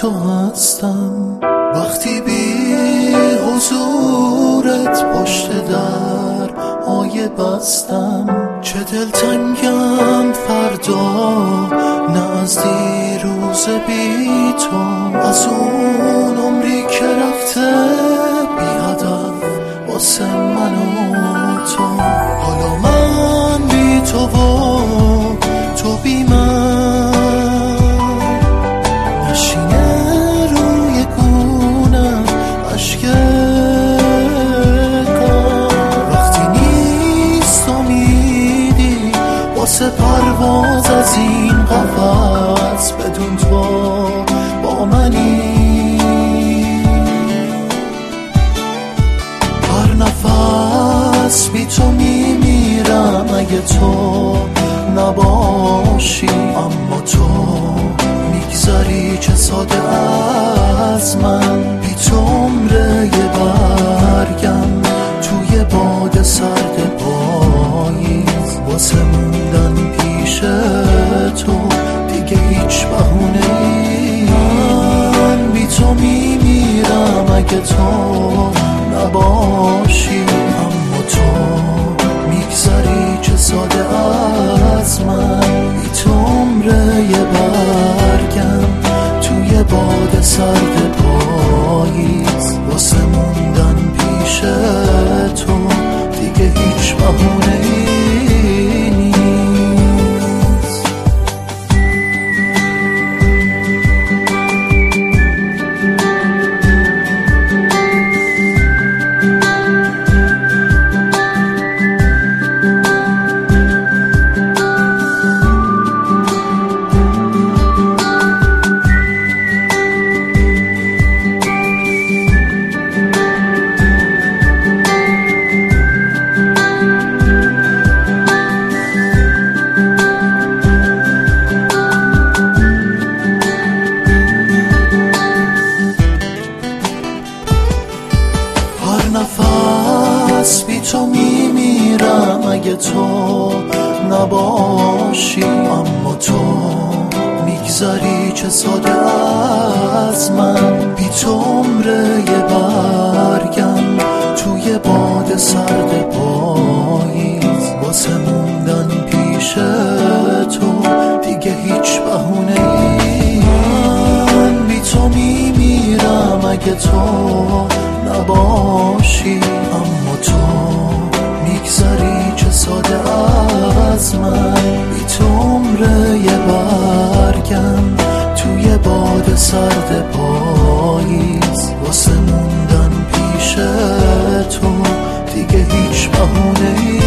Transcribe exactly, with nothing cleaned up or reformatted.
تو هستم، وقتی بی حضورت پشت در آیه بستم. چه دلتنگم فردا، نه از دیروز بی تو، از اون عمری که رفته بی هدف واسه من و تو. حالا من بی تو و تو بی من، نشینه روی گونم عشق کار. وقتی نیست امیدی واسه پرواز از این قفس، بدون تو با منی. هر نفس بی تو میمیرم اگه تو نباشی، اما تو میگذری چه ساده از من. بی تو عمره یه برگم توی باد سرد پاییز، واسه موندن پیش تو دیگه هیچ بهونه‌ای. من بی تو میمیرم اگه تو نباشی، اما تو میگذری چه ساده از من. بی تو عمره یه برگم توی باد سرد پاییز، واسه موندن پیش تو دیگه هیچ بهونه‌ای نیست. نفس بی تو میمیرم اگه تو نباشی، اما تو میگذری چه ساده از من. بی تو عمره یه برگم توی باد سرد پاییز، واسه موندن پیش تو دیگه هیچ بهونه‌ای. من بی تو میمیرم اگه تو نباشی، اما تو میگذری چه ساده از من. بی تو عمره یه برگم توی باد سرد پاییز، واسه موندن پیش تو دیگه هیچ بهونه‌ای